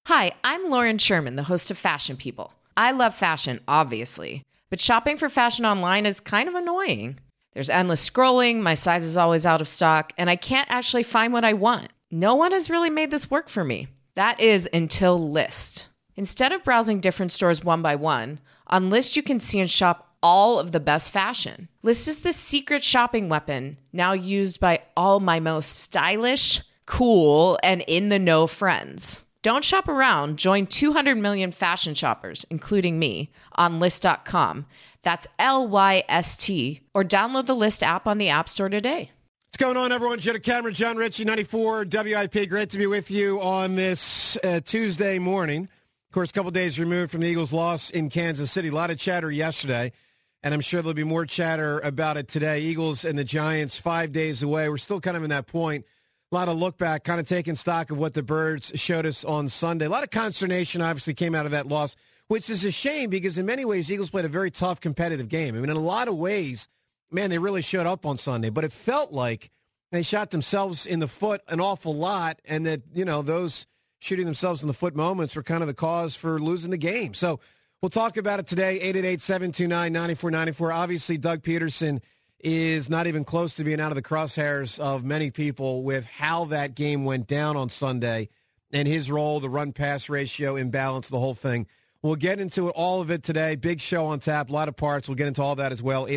Hi, I'm Lauren Sherman, the host of Fashion People. I love fashion, obviously, but shopping for fashion online is kind of annoying. There's endless scrolling, my size is always out of stock, and I can't actually find what I want. No one has really made this work for me. That is until Lyst. Instead of browsing different stores one by one, on Lyst you can see and shop all of the best fashion. Lyst is the secret shopping weapon, now used by all my most stylish, cool, and in-the-know friends. Don't shop around. Join 200 million fashion shoppers, including me, on Lyst.com. That's Lyst, or download the Lyst app on the App Store today. What's going on, everyone? Jenna Cameron, John Ritchie, 94 WIP. Great to be with you on this Tuesday morning. Of course, a couple days removed from the Eagles' loss in Kansas City. A lot of chatter yesterday, and I'm sure there'll be more chatter about it today. Eagles and the Giants 5 days away. We're still kind of in that point. A lot of look back, kind of taking stock of what the Birds showed us on Sunday. A lot of consternation obviously came out of that loss, which is a shame because in many ways, Eagles played a very tough competitive game. I mean, in a lot of ways, man, they really showed up on Sunday, but it felt like they shot themselves in the foot an awful lot, and that, you know, those shooting themselves in the foot moments were kind of the cause for losing the game. So we'll talk about it today, 888-729-9494. Obviously, Doug Peterson is not even close to being out of the crosshairs of many people with how that game went down on Sunday and his role, the run-pass ratio, imbalance, the whole thing. We'll get into all of it today. Big show on tap, a lot of parts. We'll get into all that as well.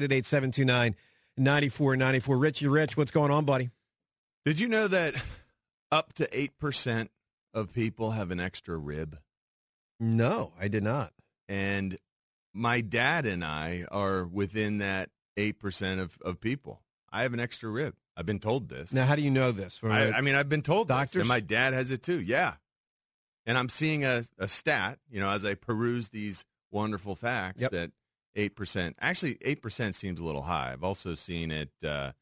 888-729-9494. Richie Rich, what's going on, buddy? Did you know that up to 8% of people have an extra rib? No, I did not. And my dad and I are within that 8% of people. I have an extra rib. I've been told this. Now, how do you know this? I mean, I've been told doctors? this, and my dad has it too, yeah. And I'm seeing a stat, you know, as I peruse these wonderful facts, that 8%, actually 8% seems a little high. I've also seen it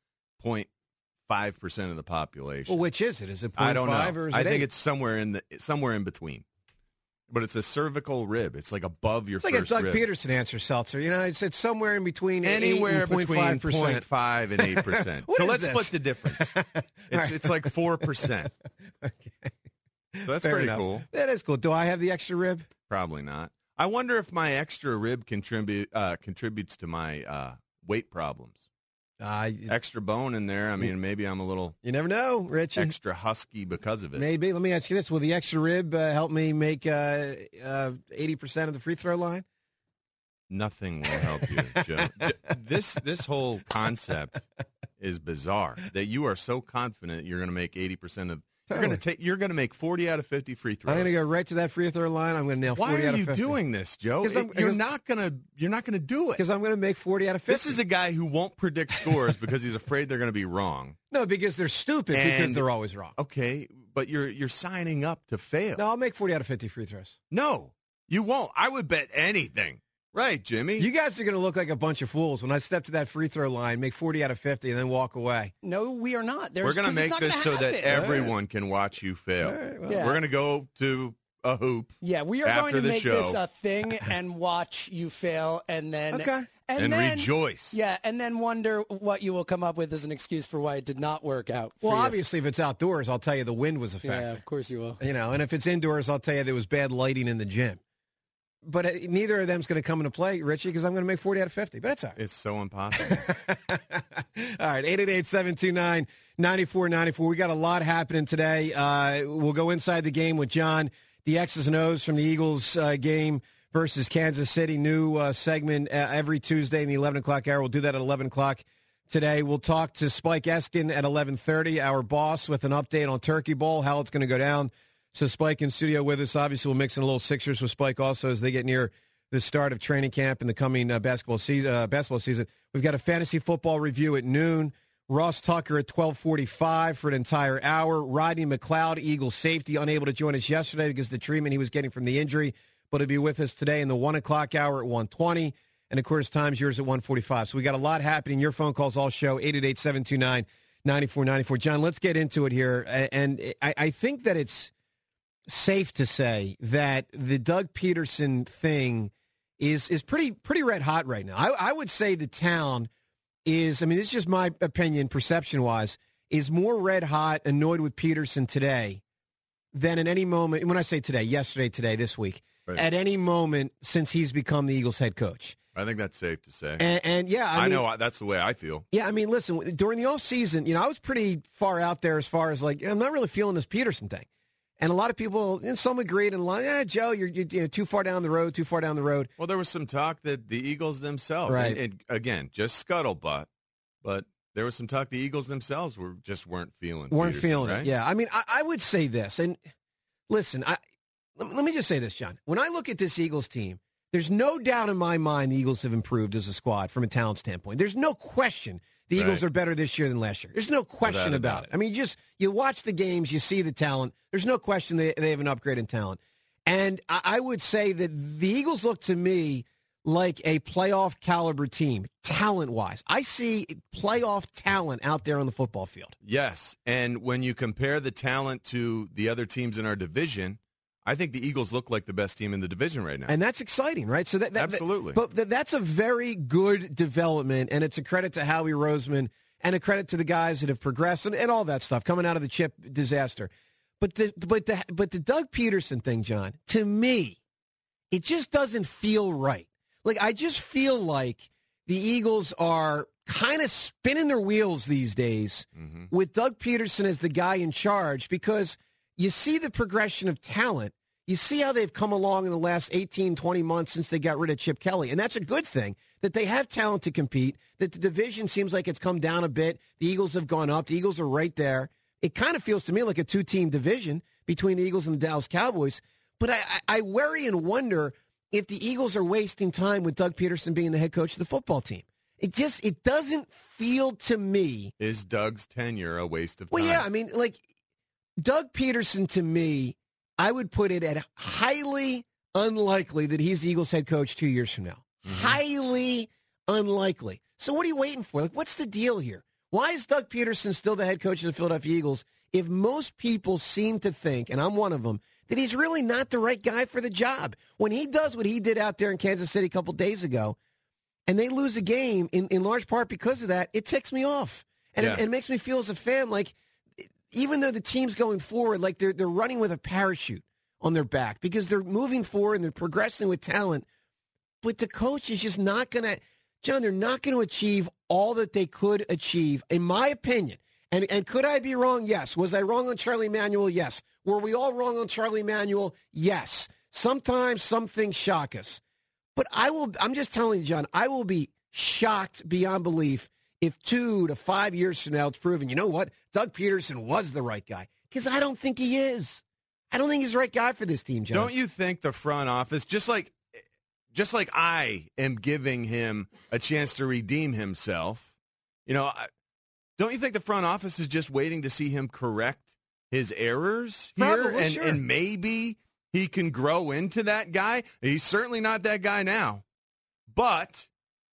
0.5% of the population. Well, which is it? Is it 0.5 I don't know. or is it I think 8? it's somewhere in between. But it's a cervical rib. It's like above your first rib. It's like a Doug rib. Peterson answer, Seltzer. You know, it's somewhere in between anywhere 8 and between 0.5%. 0.5 and 8%. So let's split the difference. It's like 4%. Okay. So that's Fair pretty enough. cool. That is cool. Do I have the extra rib? Probably not. I wonder if my extra rib contributes to my weight problems. Extra bone in there. I mean, maybe I'm a little. You never know, Rich. Extra husky because of it. Maybe. Let me ask you this: will the extra rib help me make 80% of the free throw line? Nothing will help you, Joe. This whole concept is bizarre. That you are so confident you're going to make 80% of. You're going to make 40 out of 50 free throws. I'm going to go right to that free throw line. I'm going to nail 40 out of 50. Why are you doing this, Joe? You're not going to do it. Because I'm going to make 40 out of 50. This is a guy who won't predict scores because he's afraid they're going to be wrong. No, because they're stupid because they're always wrong. Okay, but you're signing up to fail. No, I'll make 40 out of 50 free throws. No, you won't. I would bet anything. Right, Jimmy? You guys are going to look like a bunch of fools when I step to that free throw line, make 40 out of 50, and then walk away. No, we are not. We're going to make this so that everyone can watch you fail. Right, well, We're going to go to a hoop. Yeah, we are going to make this a thing and watch you fail, and then and then rejoice. Yeah, and then wonder what you will come up with as an excuse for why it did not work out. Well, obviously, if it's outdoors, I'll tell you the wind was a factor. Yeah, of course you will. You know, and if it's indoors, I'll tell you there was bad lighting in the gym. But neither of them is going to come into play, Richie, because I'm going to make 40 out of 50. But it's all right. It's so impossible. All right, 888-729-9494. We got a lot happening today. We'll go inside the game with John, the X's and O's from the Eagles game versus Kansas City. New segment every Tuesday in the 11 o'clock hour. We'll do that at 11 o'clock today. We'll talk to Spike Eskin at 11:30, our boss, with an update on Turkey Bowl, how it's going to go down. So Spike in studio with us. Obviously, we'll mix in a little Sixers with Spike also as they get near the start of training camp in the coming basketball season. We've got a fantasy football review at noon. Ross Tucker at 12:45 for an entire hour. Rodney McLeod, Eagles safety, unable to join us yesterday because of the treatment he was getting from the injury, but he'll be with us today in the 1 o'clock hour at 1:20. And, of course, time's yours at 1:45. So we got a lot happening. Your phone calls all show, 888-729-9494. John, let's get into it here. And I think that it's safe to say that the Doug Peterson thing is pretty red hot right now. I would say the town is, I mean, this is just my opinion, perception-wise, is more red hot, annoyed with Peterson today than in any moment, when I say today, yesterday, today, this week, Right. at any moment since he's become the Eagles head coach. I think that's safe to say. And yeah, I mean, know that's the way I feel. Yeah, I mean, listen, during the offseason, I was pretty far out there as far as like, I'm not really feeling this Peterson thing. And a lot of people, and some agreed, and like, Joe, you're too far down the road. Well, there was some talk that the Eagles themselves, right. and again, just scuttlebutt, but there was some talk the Eagles themselves weren't feeling Peterson, right? it. Yeah, I mean, I would say this, and listen, let me just say this, John. When I look at this Eagles team, there's no doubt in my mind the Eagles have improved as a squad from a talent standpoint. There's no question the Eagles are better this year than last year. There's no question about it. I mean, you watch the games, you see the talent. There's no question they have an upgrade in talent. And I would say that the Eagles look to me like a playoff caliber team, talent-wise. I see playoff talent out there on the football field. Yes, and when you compare the talent to the other teams in our division, I think the Eagles look like the best team in the division right now. And that's exciting, right? So Absolutely. But that's a very good development, and it's a credit to Howie Roseman and a credit to the guys that have progressed and all that stuff coming out of the chip disaster. But the Doug Peterson thing, John, to me, it just doesn't feel right. Like, I just feel like the Eagles are kind of spinning their wheels these days with Doug Peterson as the guy in charge, because you see the progression of talent. You see how they've come along in the last 18, 20 months since they got rid of Chip Kelly. And that's a good thing, that they have talent to compete, that the division seems like it's come down a bit. The Eagles have gone up. The Eagles are right there. It kind of feels to me like a two-team division between the Eagles and the Dallas Cowboys. But I worry and wonder if the Eagles are wasting time with Doug Peterson being the head coach of the football team. It doesn't feel to me. Is Doug's tenure a waste of time? Well, yeah, I mean, like, Doug Peterson, to me, I would put it at highly unlikely that he's the Eagles head coach 2 years from now. Highly unlikely. So what are you waiting for? Like, what's the deal here? Why is Doug Peterson still the head coach of the Philadelphia Eagles if most people seem to think, and I'm one of them, that he's really not the right guy for the job? When he does what he did out there in Kansas City a couple days ago, and they lose a game in large part because of that, it ticks me off. And it makes me feel as a fan like, even though the team's going forward, like they're running with a parachute on their back because they're moving forward and they're progressing with talent. But the coach is just not going to, John, they're not going to achieve all that they could achieve, in my opinion. And could I be wrong? Yes. Was I wrong on Charlie Manuel? Yes. Were we all wrong on Charlie Manuel? Yes. Sometimes some things shock us. But I'm just telling you, John, I will be shocked beyond belief if 2 to 5 years from now it's proven, you know what, Doug Peterson was the right guy. Because I don't think he is. I don't think he's the right guy for this team, John. Don't you think the front office, just like I am giving him a chance to redeem himself, don't you think the front office is just waiting to see him correct his errors here? Probably, sure. And maybe he can grow into that guy. He's certainly not that guy now. But,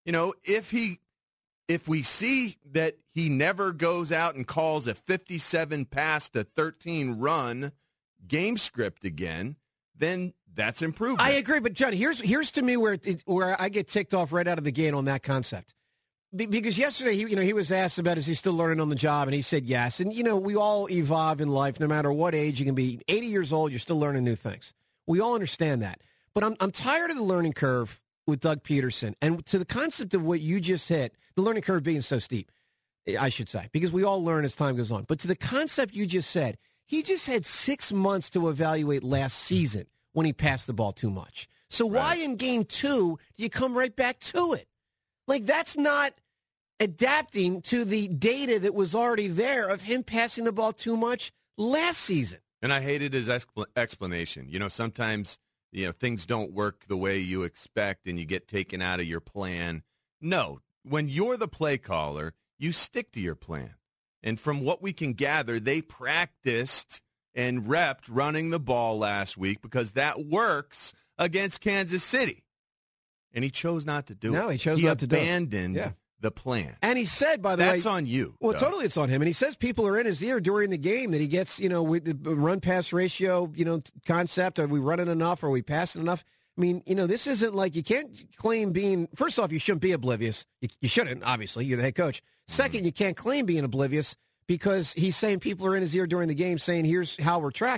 if we see that he never goes out and calls a 57 pass to 13 run game script again, then that's improvement. I agree, but John, here's to me where I get ticked off right out of the gate on that concept. Because yesterday, he was asked about, is he still learning on the job, and he said yes. And, we all evolve in life, no matter what age. You can be 80 years old, you're still learning new things. We all understand that. But I'm tired of the learning curve with Doug Peterson. And to the concept of what you just hit, the learning curve being so steep, I should say, because we all learn as time goes on. But to the concept you just said, he just had 6 months to evaluate last season when he passed the ball too much. So why in game 2 do you come right back to it? Like, that's not adapting to the data that was already there of him passing the ball too much last season. And I hated his explanation. Sometimes, things don't work the way you expect and you get taken out of your plan. No, when you're the play caller, you stick to your plan. And from what we can gather, they practiced and repped running the ball last week because that works against Kansas City. And he chose not to do it. No, he chose not to do it. He abandoned the plan. And he said, by the way... That's on you. Well, totally it's on him. And he says people are in his ear during the game that he gets, with the run-pass ratio, concept. Are we running enough? Are we passing enough? I mean, this isn't like you can't claim being... First off, you shouldn't be oblivious. You shouldn't, obviously. You're the head coach. Second, you can't claim being oblivious because he's saying people are in his ear during the game saying, here's how we're tracking.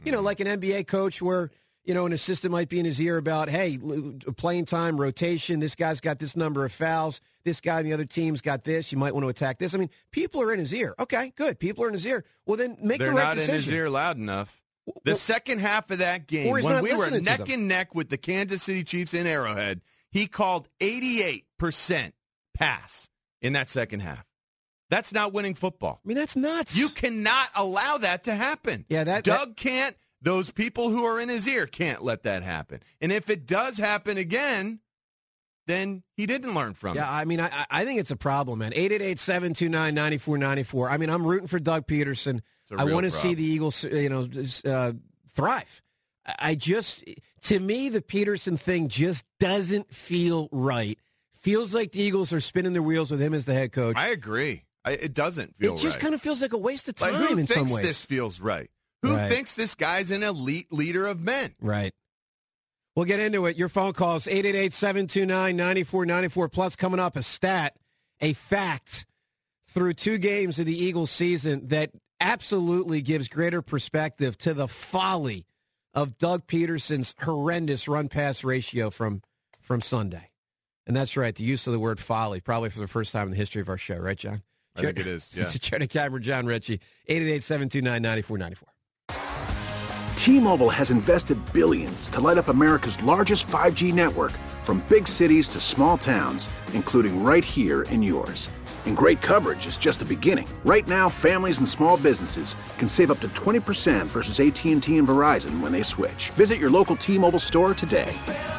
like an NBA coach where, an assistant might be in his ear about, hey, playing time, rotation, this guy's got this number of fouls, this guy on the other team's got this, you might want to attack this. I mean, people are in his ear. Okay, good. People are in his ear. Well, then make the right decision. They're not in his ear loud enough. The second half of that game, when we were neck and neck with the Kansas City Chiefs in Arrowhead, he called 88% pass in that second half. That's not winning football. I mean, that's nuts. You cannot allow that to happen. Yeah, Doug can't. Those people who are in his ear can't let that happen. And if it does happen again, then he didn't learn from it. Yeah, I mean, I think it's a problem, man. 888-729-9494. I mean, I'm rooting for Doug Peterson. I want to see the Eagles, thrive. To me, the Peterson thing just doesn't feel right. Feels like the Eagles are spinning their wheels with him as the head coach. I agree. It doesn't feel right. It just kind of feels like a waste of time in some ways. Who thinks this feels right? Who thinks this guy's an elite leader of men? Right. We'll get into it. Your phone calls, 888-729-9494. Plus, coming up, a fact through 2 games of the Eagles season that absolutely gives greater perspective to the folly of Doug Peterson's horrendous run-pass ratio from Sunday. And that's right, the use of the word folly, probably for the first time in the history of our show. Right, John? I think it is, yeah. Jared Cameron, John Ritchie, 888-729-9494. T-Mobile has invested billions to light up America's largest 5G network, from big cities to small towns, including right here in yours. And great coverage is just the beginning. Right now, families and small businesses can save up to 20% versus AT&T and Verizon when they switch. Visit your local T-Mobile store today.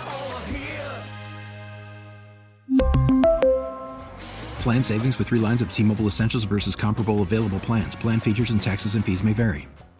Plan savings with 3 lines of T-Mobile Essentials versus comparable available plans. Plan features and taxes and fees may vary.